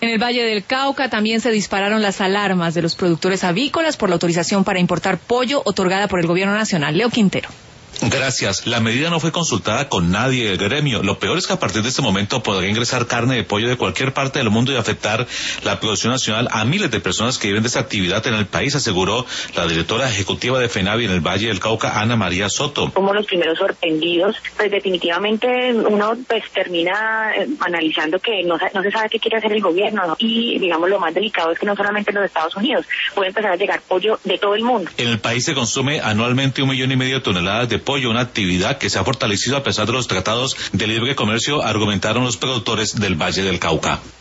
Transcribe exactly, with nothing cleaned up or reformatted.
En el Valle del Cauca también se dispararon las alarmas de los productores avícolas por la autorización para importar pollo otorgada por el Gobierno Nacional. Leo Quintero. Gracias. La medida no fue consultada con nadie del gremio. Lo peor es que a partir de este momento podría ingresar carne de pollo de cualquier parte del mundo y afectar la producción nacional a miles de personas que viven de esta actividad en el país, aseguró la directora ejecutiva de FENAVI en el Valle del Cauca, Ana María Soto. Como los primeros sorprendidos, pues definitivamente uno pues termina analizando que no, no se sabe qué quiere hacer el gobierno, ¿no? Y digamos lo más delicado es que no solamente en los Estados Unidos, puede empezar a llegar pollo de todo el mundo. En el país se consume anualmente un millón y medio de toneladas de pollo, una actividad que se ha fortalecido a pesar de los tratados de libre comercio, argumentaron los productores del Valle del Cauca.